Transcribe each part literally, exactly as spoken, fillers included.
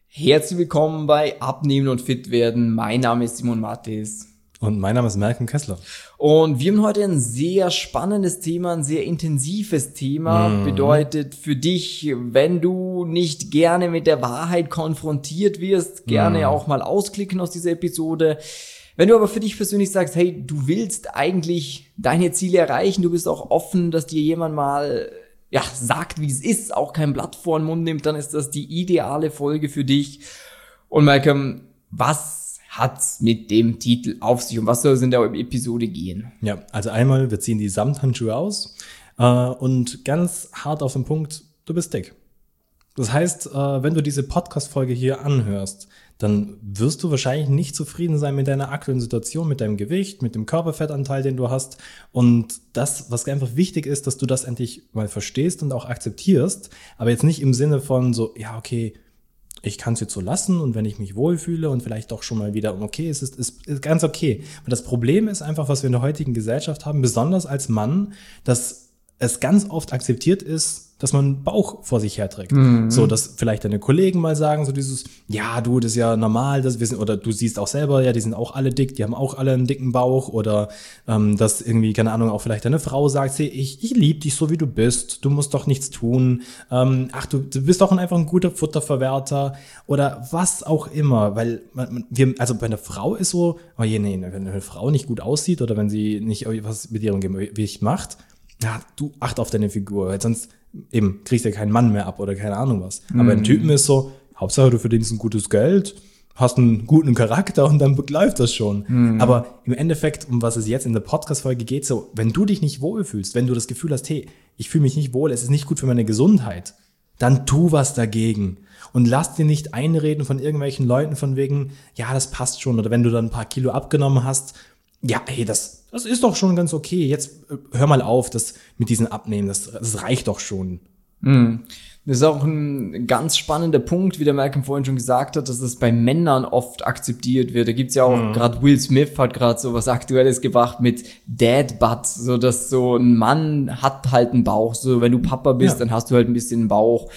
Herzlich willkommen bei Abnehmen und Fit werden. Mein Name ist Simon Mattes. Und mein Name ist Malcolm Kessler. Und wir haben heute ein sehr spannendes Thema, ein sehr intensives Thema. Mhm. Bedeutet für dich, wenn du nicht gerne mit der Wahrheit konfrontiert wirst, gerne mhm. auch mal ausklicken aus dieser Episode. Wenn du aber für dich persönlich sagst, hey, du willst eigentlich deine Ziele erreichen, du bist auch offen, dass dir jemand mal ja sagt, wie es ist, auch kein Blatt vor den Mund nimmt, dann ist das die ideale Folge für dich. Und Malcolm, was hat's mit dem Titel auf sich und was soll es in der Episode gehen? Ja, also einmal, wir ziehen die Samthandschuhe aus äh, und ganz hart auf den Punkt, du bist dick. Das heißt, äh, wenn du diese Podcast-Folge hier anhörst, dann wirst du wahrscheinlich nicht zufrieden sein mit deiner aktuellen Situation, mit deinem Gewicht, mit dem Körperfettanteil, den du hast. Und das, was einfach wichtig ist, dass du das endlich mal verstehst und auch akzeptierst, aber jetzt nicht im Sinne von so, ja, okay, ich kann es jetzt so lassen und wenn ich mich wohlfühle und vielleicht doch schon mal wieder okay, es ist, ist, ist ganz okay. Und das Problem ist einfach, was wir in der heutigen Gesellschaft haben, besonders als Mann, dass es ganz oft akzeptiert ist, dass man einen Bauch vor sich herträgt. Mhm. So, dass vielleicht deine Kollegen mal sagen, so dieses, ja, du, das ist ja normal, das wissen, oder du siehst auch selber, ja, die sind auch alle dick, die haben auch alle einen dicken Bauch, oder ähm, dass irgendwie, keine Ahnung, auch vielleicht deine Frau sagt, hey, ich, ich liebe dich so, wie du bist, du musst doch nichts tun, ähm, ach, du, du bist doch einfach ein guter Futterverwerter, oder was auch immer, weil man, wir, also bei einer Frau ist so, oh je, nee, wenn eine Frau nicht gut aussieht, oder wenn sie nicht was mit ihrem Gewicht macht, ja, du acht auf deine Figur, weil sonst eben kriegst du ja keinen Mann mehr ab oder keine Ahnung was. Mhm. Aber ein Typen ist so, Hauptsache du verdienst ein gutes Geld, hast einen guten Charakter und dann läuft das schon. Mhm. Aber im Endeffekt, um was es jetzt in der Podcast-Folge geht, so, wenn du dich nicht wohlfühlst, wenn du das Gefühl hast, hey, ich fühle mich nicht wohl, es ist nicht gut für meine Gesundheit, dann tu was dagegen. Und lass dir nicht einreden von irgendwelchen Leuten von wegen, ja, das passt schon. Oder wenn du dann ein paar Kilo abgenommen hast, ja, hey, das, das ist doch schon ganz okay. Jetzt äh, hör mal auf, das mit diesen Abnehmen, das, das reicht doch schon. Mm. Das ist auch ein ganz spannender Punkt, wie der Malcolm vorhin schon gesagt hat, dass das bei Männern oft akzeptiert wird. Da gibt's ja auch, mhm. gerade Will Smith hat gerade so was Aktuelles gebracht mit Dad Butt, so dass so ein Mann hat halt einen Bauch. So, wenn du Papa bist, ja. dann hast du halt ein bisschen einen Bauch.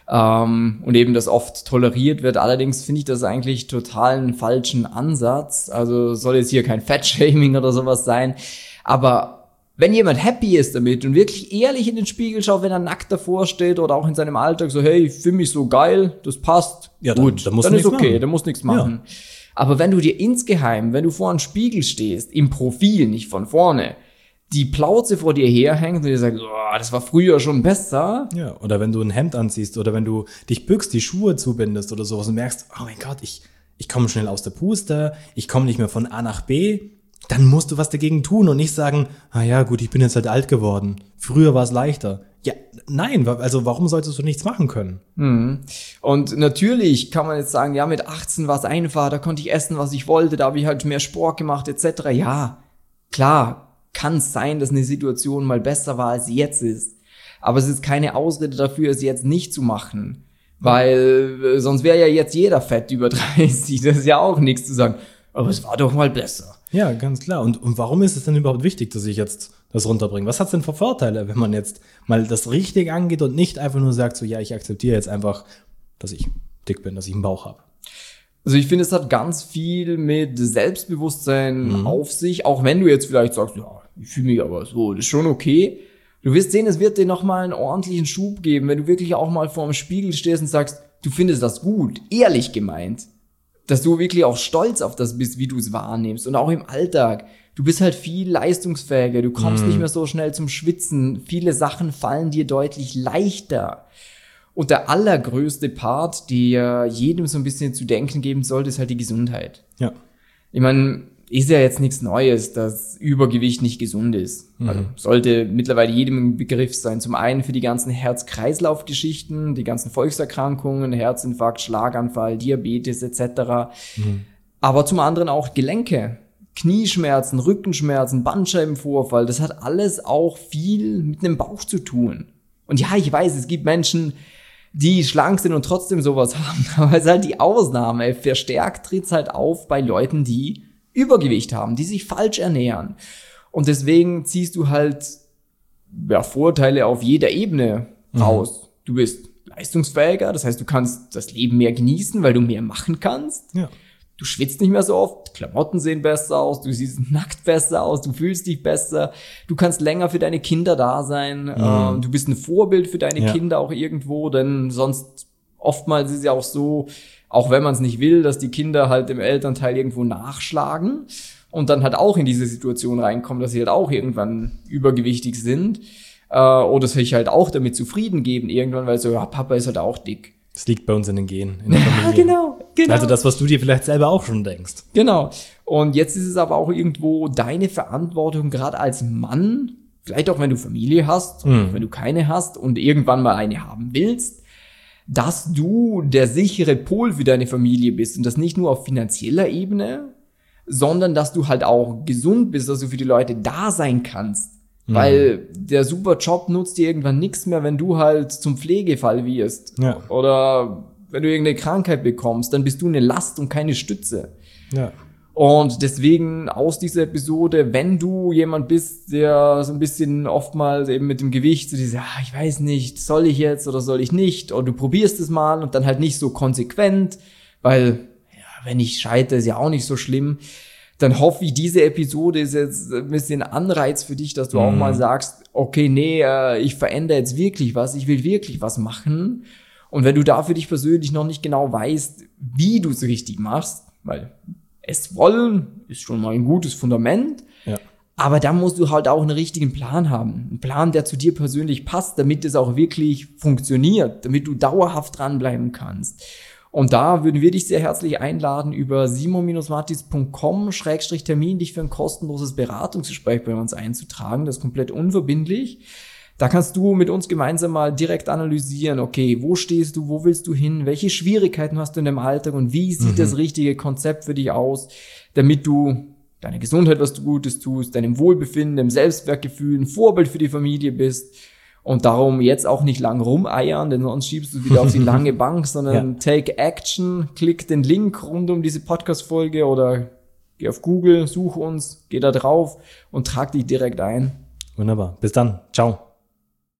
Ähm, und eben das oft toleriert wird. Allerdings finde ich das eigentlich total einen falschen Ansatz. Also soll jetzt hier kein Fat-Shaming oder sowas sein. Aber wenn jemand happy ist damit und wirklich ehrlich in den Spiegel schaut, wenn er nackt davor steht oder auch in seinem Alltag so, hey, ich fühle mich so geil, das passt, ja, dann, gut, dann, musst dann du ist okay, machen. dann musst du nichts machen. Ja. Aber wenn du dir insgeheim, wenn du vor einem Spiegel stehst, im Profil, nicht von vorne, die Plauze vor dir herhängt und dir sagt, oh, das war früher schon besser. Ja, oder wenn du ein Hemd anziehst oder wenn du dich bückst, die Schuhe zubindest oder sowas und merkst, oh mein Gott, ich, ich komme schnell aus der Puste, ich komme nicht mehr von A nach B, dann musst du was dagegen tun und nicht sagen, ah ja, gut, ich bin jetzt halt alt geworden. Früher war es leichter. Ja, nein, also warum solltest du nichts machen können? Mhm. Und natürlich kann man jetzt sagen, ja, mit achtzehn war es einfach, da konnte ich essen, was ich wollte, da habe ich halt mehr Sport gemacht et cetera. Ja, klar. Kann es sein, dass eine Situation mal besser war, als sie jetzt ist. Aber es ist keine Ausrede dafür, es jetzt nicht zu machen. Weil äh, sonst wäre ja jetzt jeder fett über dreißig. Das ist ja auch nichts zu sagen. Aber es war doch mal besser. Ja, ganz klar. Und, und warum ist es denn überhaupt wichtig, dass ich jetzt das runterbringe? Was hat's denn für Vorteile, wenn man jetzt mal das richtig angeht und nicht einfach nur sagt, so ja, ich akzeptiere jetzt einfach, dass ich dick bin, dass ich einen Bauch habe? Also ich finde, es hat ganz viel mit Selbstbewusstsein mhm. auf sich, auch wenn du jetzt vielleicht sagst, ja, ich fühle mich aber so, das ist schon okay. Du wirst sehen, es wird dir nochmal einen ordentlichen Schub geben, wenn du wirklich auch mal vor dem Spiegel stehst und sagst, du findest das gut, ehrlich gemeint. Dass du wirklich auch stolz auf das bist, wie du es wahrnimmst. Und auch im Alltag. Du bist halt viel leistungsfähiger, du kommst mhm. nicht mehr so schnell zum Schwitzen. Viele Sachen fallen dir deutlich leichter. Und der allergrößte Part, der jedem so ein bisschen zu denken geben sollte, ist halt die Gesundheit. Ja. Ich meine, ist ja jetzt nichts Neues, dass Übergewicht nicht gesund ist. Mhm. Also sollte mittlerweile jedem ein Begriff sein. Zum einen für die ganzen Herz-Kreislauf-Geschichten, die ganzen Volkserkrankungen, Herzinfarkt, Schlaganfall, Diabetes et cetera. Mhm. Aber zum anderen auch Gelenke, Knieschmerzen, Rückenschmerzen, Bandscheibenvorfall. Das hat alles auch viel mit einem Bauch zu tun. Und ja, ich weiß, es gibt Menschen, die schlank sind und trotzdem sowas haben. Aber es ist halt die Ausnahme. Verstärkt tritt's halt auf bei Leuten, die Übergewicht haben, die sich falsch ernähren. Und deswegen ziehst du halt ja, Vorteile auf jeder Ebene raus. Mhm. Du bist leistungsfähiger. Das heißt, du kannst das Leben mehr genießen, weil du mehr machen kannst. Ja. Du schwitzt nicht mehr so oft, Klamotten sehen besser aus, du siehst nackt besser aus, du fühlst dich besser, du kannst länger für deine Kinder da sein, mhm. ähm, du bist ein Vorbild für deine ja. Kinder auch irgendwo, denn sonst oftmals ist es ja auch so, auch wenn man es nicht will, dass die Kinder halt dem Elternteil irgendwo nachschlagen und dann halt auch in diese Situation reinkommen, dass sie halt auch irgendwann übergewichtig sind äh, oder sich halt auch damit zufrieden geben irgendwann, weil so, ja, Papa ist halt auch dick. Das liegt bei uns in den Genen. In der ja, genau, genau. Also das, was du dir vielleicht selber auch schon denkst. Genau. Und jetzt ist es aber auch irgendwo deine Verantwortung, gerade als Mann, vielleicht auch wenn du Familie hast, mhm. wenn du keine hast und irgendwann mal eine haben willst, dass du der sichere Pol für deine Familie bist. Und das nicht nur auf finanzieller Ebene, sondern dass du halt auch gesund bist, dass du für die Leute da sein kannst. Mhm. Weil der super Job nutzt dir irgendwann nichts mehr, wenn du halt zum Pflegefall wirst. Ja. Oder wenn du irgendeine Krankheit bekommst, dann bist du eine Last und keine Stütze. Ja. Und deswegen aus dieser Episode, wenn du jemand bist, der so ein bisschen oftmals eben mit dem Gewicht so diese, ah, ich weiß nicht, soll ich jetzt oder soll ich nicht? Oder du probierst es mal und dann halt nicht so konsequent, weil ja, wenn ich scheitere, ist ja auch nicht so schlimm. Dann hoffe ich, diese Episode ist jetzt ein bisschen Anreiz für dich, dass du mhm. auch mal sagst, okay, nee, äh, ich verändere jetzt wirklich was, ich will wirklich was machen. Und wenn du da für dich persönlich noch nicht genau weißt, wie du es richtig machst, weil es wollen ist schon mal ein gutes Fundament, ja. aber da musst du halt auch einen richtigen Plan haben. Einen Plan, der zu dir persönlich passt, damit es auch wirklich funktioniert, damit du dauerhaft dranbleiben kannst. Und da würden wir dich sehr herzlich einladen, über simon-martis punkt com Schrägstrich Termin dich für ein kostenloses Beratungsgespräch bei uns einzutragen. Das ist komplett unverbindlich. Da kannst du mit uns gemeinsam mal direkt analysieren, okay, wo stehst du, wo willst du hin, welche Schwierigkeiten hast du in deinem Alltag und wie sieht mhm. das richtige Konzept für dich aus, damit du deiner Gesundheit was du Gutes tust, deinem Wohlbefinden, deinem Selbstwertgefühl, ein Vorbild für die Familie bist. Und darum jetzt auch nicht lang rumeiern, denn sonst schiebst du wieder auf die lange Bank, sondern ja. take action, klick den Link rund um diese Podcast-Folge oder geh auf Google, such uns, geh da drauf und trag dich direkt ein. Wunderbar. Bis dann. Ciao.